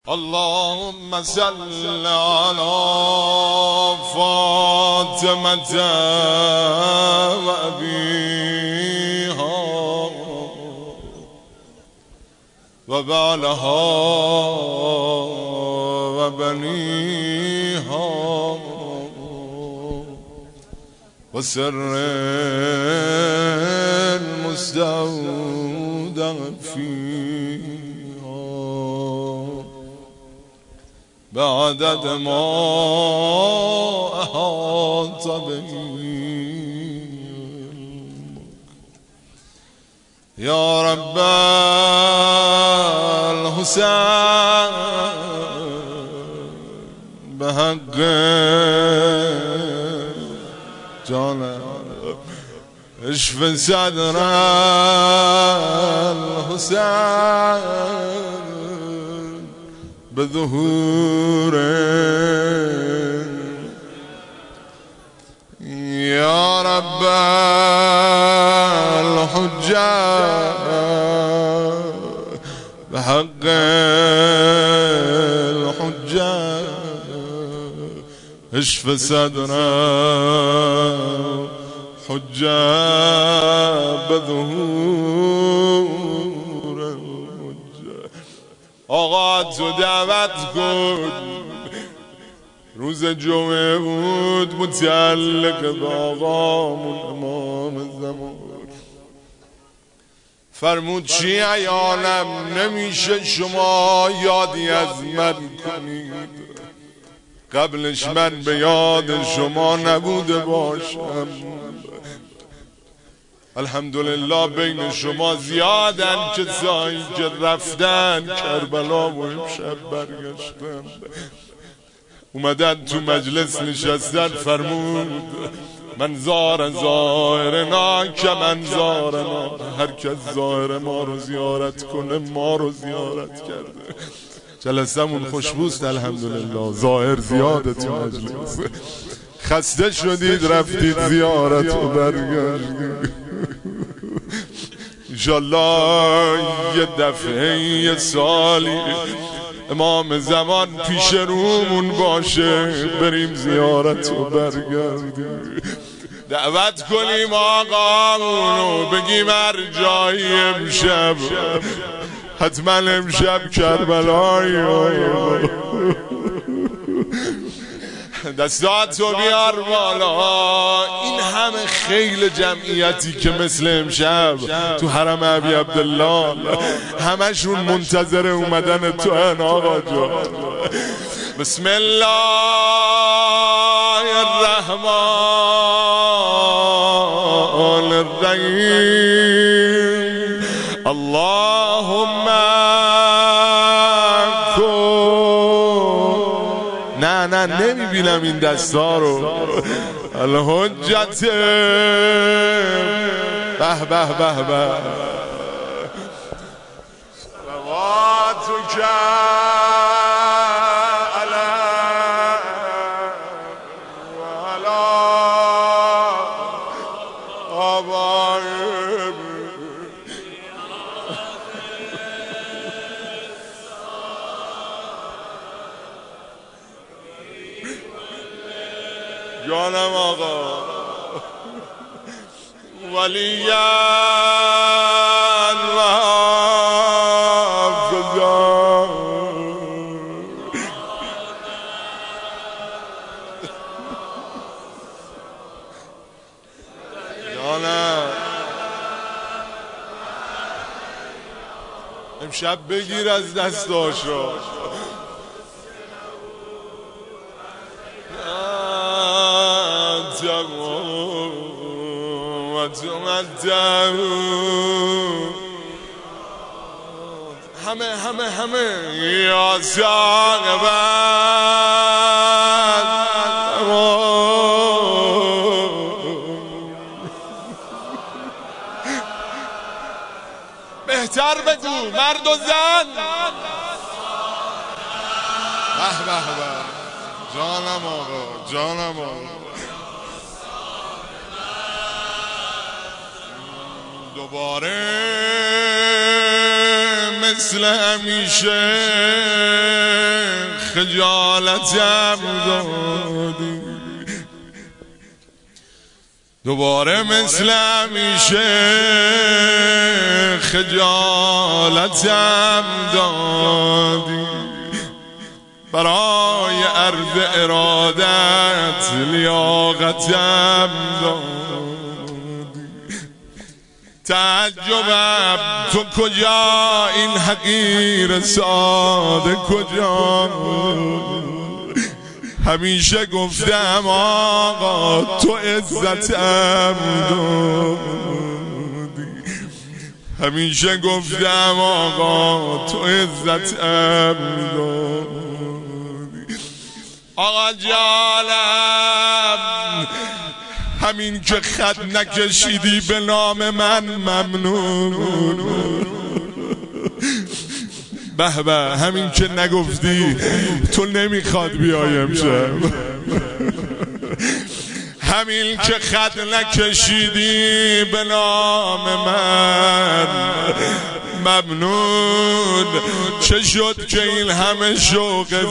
اللهم صل على فاطمة وأبيها وبعلها وبنيها وسر المستودع فيها بعدد ما أحاط به يا رب الحسين بحق جانم اشف صدر الحسين بظهور يا رب الحجة بحق الحجة اشف صدر حجة بظهور الحجة. آقا تو دعوت کن، روز جمعه بود متعلق به آقامون امام زمان. فرمود چی عیانم نمیشه شما یادی از من کنید قبلش من به یاد شما نبوده باشم. الحمدلله بین شما زیادن کسایی که رفتن کربلا و امشب برگشتن اومدن تو مجلس نشستن. فرمود من زارنا که من زارنا، هر کس زائر ما رو زیارت کنه ما رو زیارت کرده. جلسمون خوشبوست الحمدلله. زائر زیاده تو مجلس. خسته شدید رفتید زیارت و برگشتید. انشالله یه دفعه یه سالی امام زمان پیش رومون باشه بریم زیارت و برگردیم. دعوت کنیم آقامونو بگیم هر جایی امشب حتما امشب کربلایی دستاتو بیار بالا. این همه خیل جمعیتی که مثل امشب تو حرم ابی عبدالله همشون منتظر اومدن تو ان آقا جان. بسم الله الرحمن الرحیم. اللهم نه نمیبینم این دستا رو. الحجت به به به به صلواتک علی و علی آبائک. جانم آقا ولیان و حافظان. جانم امشب بگیر از دستاش را. همه یا زاغبان بهتر بگو مرد و زن. به به به جانم آقا جانم آقا. دوباره مثل همیشه خجالتم دادی، دوباره مثل همیشه خجالتم دادی، برای عرض ارادت لیاقتم دادی. تعجبم تو کجا این حقیر ساده کجا، همیشه گفتم آقا تو عزتم دادی، همیشه گفتم آقا تو عزتم دادی. آقا جانم همین که خط نکشیدی به نام من ممنون، به به همین که نگفتی تو نمیخواد بیای امشب، همین که خط نکشیدی به نام من ممنون. چه شد که این همه شوق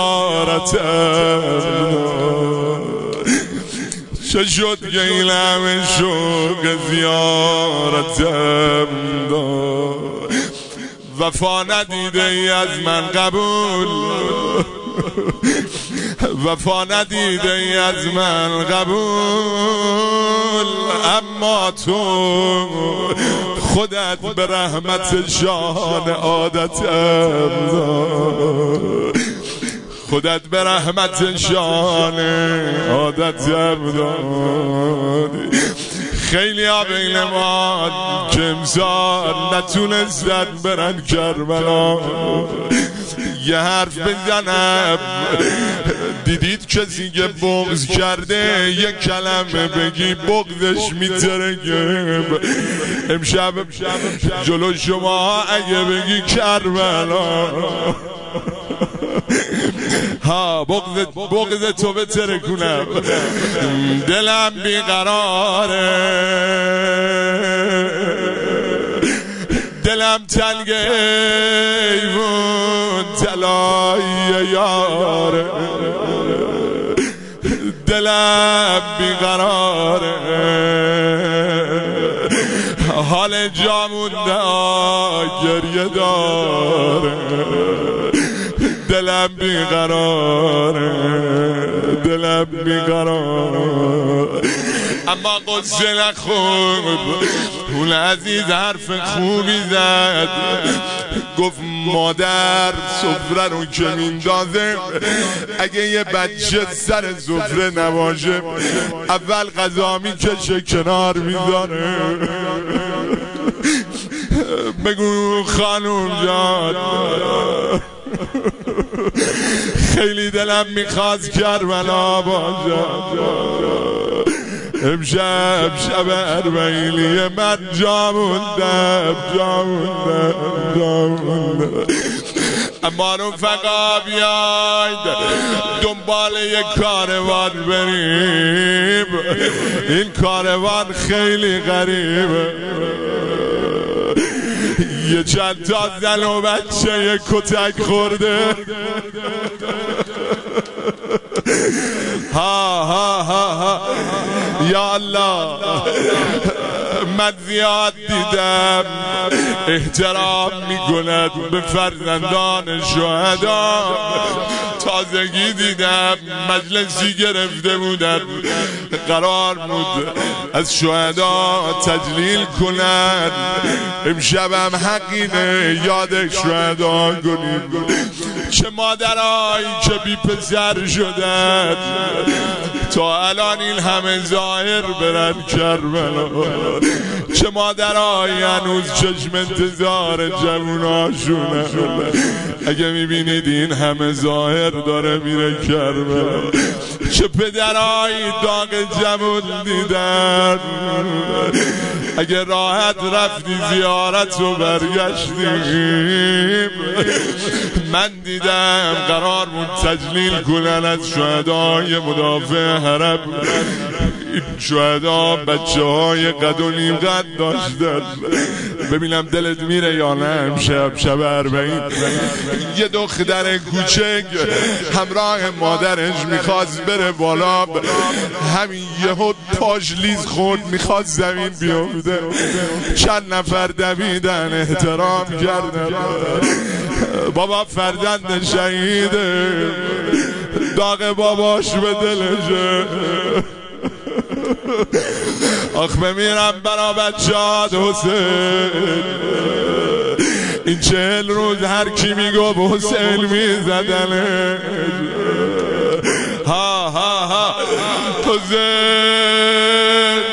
زیارتم، چه شد که این همه شوق زیارتم داد، وفا ندیده ای از من قبول، وفا ندیده ای از من قبول، اما تو خودت به رحمت شان عادتم داد، خودت به رحمت شان عادتم دادی. خیلی ها بین ما که امسال نتونستن برن کربلا یه حرف بزنم، دیدید کسی که بغض کرده یه کلمه بگی بغضش میترگه. امشب جلو شما اگه بگی کربلا ها بغض تو بتره کنم، دلم بیقراره، دلم تنگ ایوون طلای یاره، دلم بیقراره، حال جا مونده گریه داره، دلم بیقراره، دلم بیقراره. اما قصه نخور، اون عزیز حرف خوبی زد، گفت مادر سفره رو که میندازه اگه یه بچه سر سفره نباشه اول غذا میکشه کنار میذاره. بگو خانوم جان خیلی دلم میخواست کربلا باشه، امشب شب اربعینی من جا موندم، جا موندم، جا موندم. اما رفقا بیاید دنبال یک کاروان بریم، این کاروان خیلی غریبه، یه چند تا زن و بچه یه کتک خورده، ها ها ها ها یا الله. من زیاد دیدم احترام میکند به فرزندان شهدا، تازگی دیدم مجلسی گرفته بودن قرار بود از شهدا تجلیل کنند، امشبم حقینه یاد شهدا کنیم. چه مادرایی که بی پسر شدن تا الان این همه ظاهر برن کربلا، چه مادرایی هنوز چشم انتظار جووناشونه، اگه میبینید این همه ظاهر داره میره کربلا. چه پدرایی داغ جوون دیدن، اگه راحت رفتی زیارت و برگشتیم. من دیدم قرار بود تجلیل کنن از شهدای مدافع حرم، این شهدا بچه های قد و نیم قد داشتن، ببینم دلت میره یا نه امشب شب 40. یه دختر کوچک همراه مادرش میخواست بره بالا، همین یهو پاش لیز خورد میخواد زمین بیفته. چند نفر دویدن احترام کردن. بابا فرزند شهیده، داغ باباش به دلشه. آخ بمیرم برا بچه‌ات حسین. این 40 روز هر کی میگو به حسین میزدنه. ها ها ها حسین.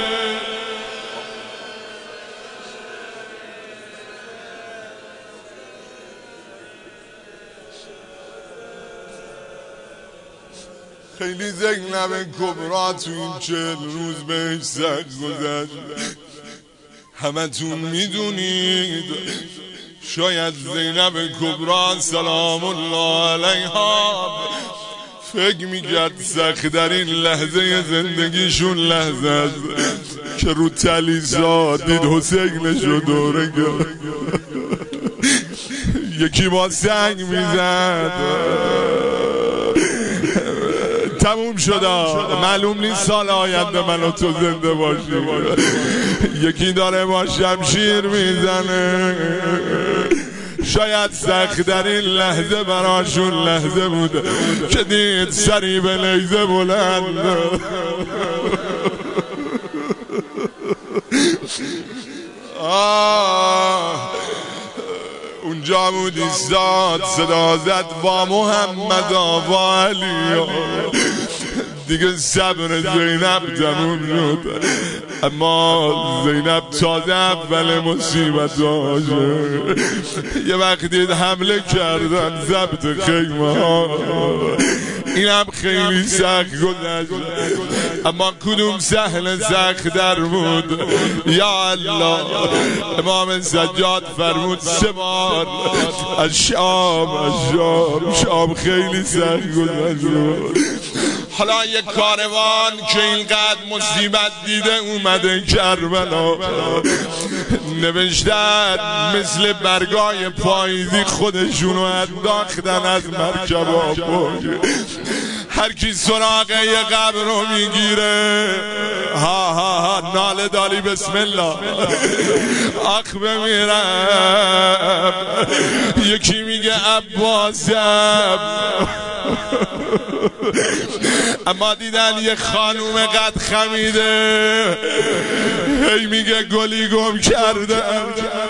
خیلی زینب کبرا تو این 40 روز بهش سخت گذشت. همه تون میدونید شاید زینب کبرا سلام الله علیها فکر میکرد سخت در این لحظه زندگیشون لحظه است که رو تلیسا دید حسینشو دوره کرد. یکی با سنگ میزد. تموم شد، معلوم نیست سال آینده من و تو زنده باشیم. یکی داره با شمشیر میزنه. شاید سخت در این لحظه براشون لحظه بوده که دید سری به نیزه بلند. اونجا بود ایستاد صدا زد با محمد و علی. دیگه صبر زینب تموم شد، اما زینب تازه اول مصیبت داشته. یه وقت دید حمله کردن ضبط خیمه ها. اینم خیلی سخت گذشت، اما کدوم سهل سخت در بود. یا الله، امام سجاد فرمود 3 بار از شام خیلی سخت گذشت. حالا یک کاروان که اینقدر مصیبت دیده اومده کربلا، نوشتن مثل برگای پاییزی خودشونو انداختن از مرکبا. هر کی سراغ یه قبر رو میگیره ها ها ها ناله دالی بسم الله. آخ بمیرم. یکی میگه عباسم، اما دیدن یه خانوم قد خمیده هی میگه گلی گم کردم.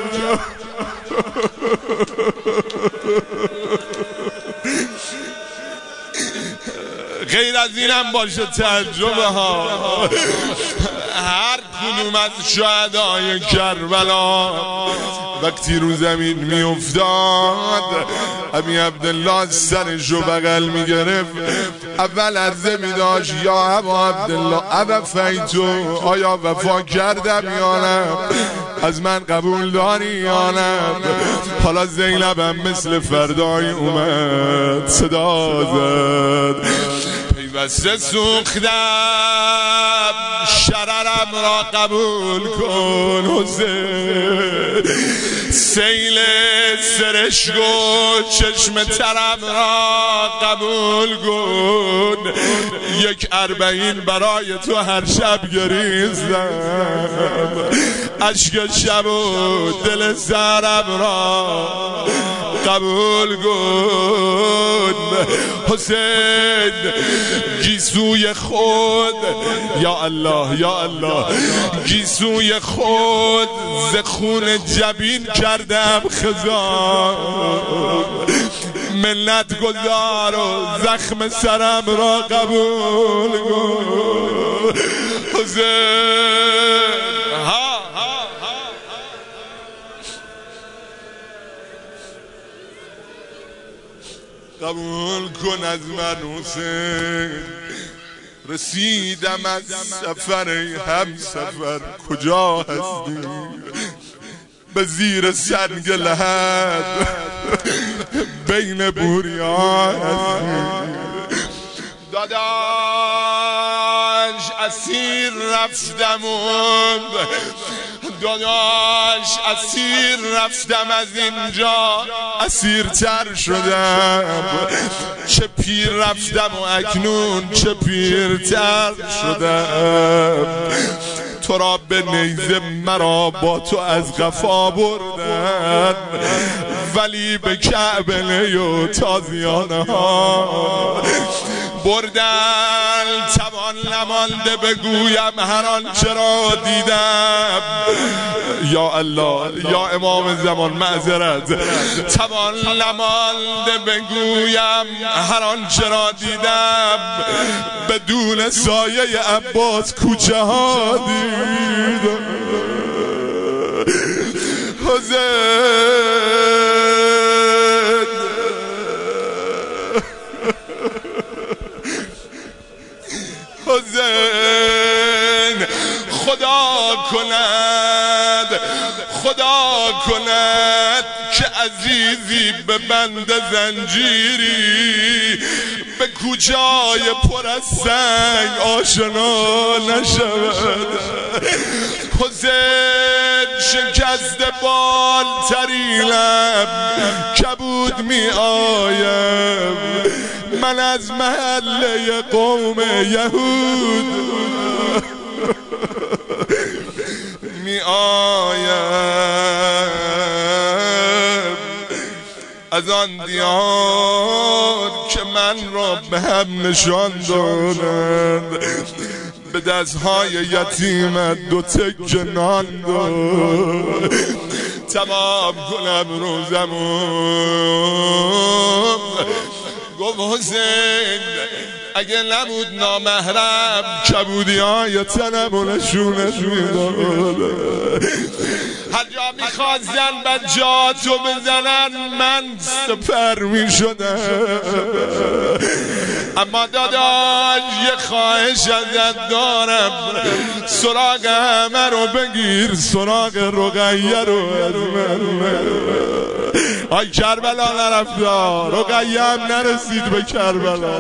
غیر از اینم باشه تجربه ها. هر کدوم از شهدای کربلا وقتی رو زمین می افتاد، ابی عبدالله سرشو بغل می گرفت. اول عرضه می داشت یا ابا عبدالله ابا فیتو، آیا وفا کردم یا نه؟ از من قبول داری یا نه؟ حالا زینبم مثل فردای اومد صدا زد پیوسته سوختم شررم را قبول کن حسین. سیل سرشگو چشم ترم را قبول کن. 1:40 برای تو هر شب گریزم. اشک شب و دل سرم را قبول کن حسین. گیسوی خود یا الله یا الله، گیسوی خود ز خون جبین کردم خزان. منت گذار و زخم سرم را قبول کن حسین. قبول کن از من حسین. رسیدم از سفر هم سفر، کجا هستی؟ به زیر سنگ لحد بین بوریا هستی. داداش اسیر رفتم و داداش اسیر رفتم، از اینجا اسیرتر شدم. چه پیر رفتم و اکنون چه پیرتر شدم. تو را به نیزه مرا با تو از قفا بردن، ولی به کعبه و تازیانه ها بردن. توان نمانده بگویم هر آنچه را دیدم. یا الله، یا امام زمان معذرت. توان نمانده بگویم هر آنچه را دیدم. بدون سایه عباس کوچه ها دیدم. حسین خدا کند، خدا کند که عزیزی به بند زنجیری به کوچه‌های پر از سنگ آشنا نشود. حسین شکست بال ترینم کبود می آیم. من از محله قوم یهود می آیم، از آن دیار که من را به هم نشان دادند. به دستهای یتیمت دو تک نان داد. تمام کنم روزمون. گفت حسین اگه نبود نامحرم کبودی های تنمو نشونت میداد. هر جا میخواستن بچه‌هاتو بزنن من سپر میشدم. اما داداش یه خواهش ازت دارم، سراغ همه رو بگیر، سراغ رقیه رو از من. آی کربلا نرفتا، رقیه هم نرسید به کربلا.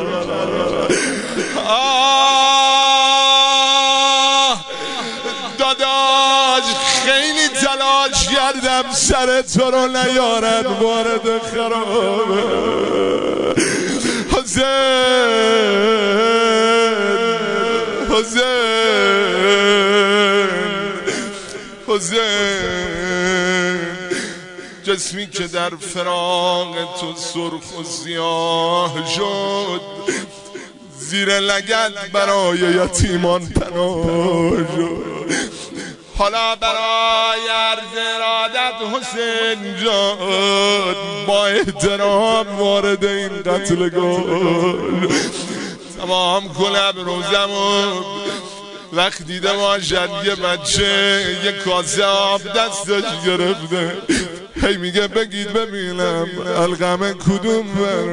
داداش خیلی تلاش کردم سر تو رو نیارن وارد خرابه. حسین جسمی که در فراق تو سرخ و سیاه شد، زیر لگد برای یتیمان پناه شد. حالا برای عرض ارادت حسین جان با احترام وارد این قتلگاه. تمام کنم روزمون. وقت دیده باشد یه بچه یه کاسه آب دستش گرفته، هی میگه بگید ببینم القمه کدوم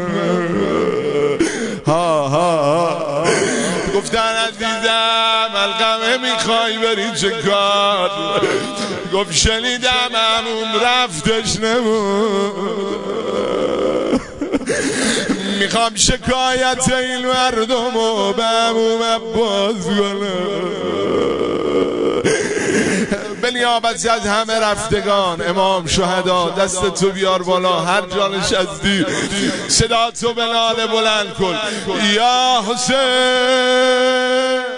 ها. گفتن عزیزم القمه میخوای بری چه کار؟ گفت شنیدم همون رفتش نمون. میخوام شکایت این مردم رو به عموم عباس کنم. بنیابت از همه رفتگان امام شهدا دست تو بیار بالا، هر جا نشستی صدا تو به ناله بلند کن. یا حسین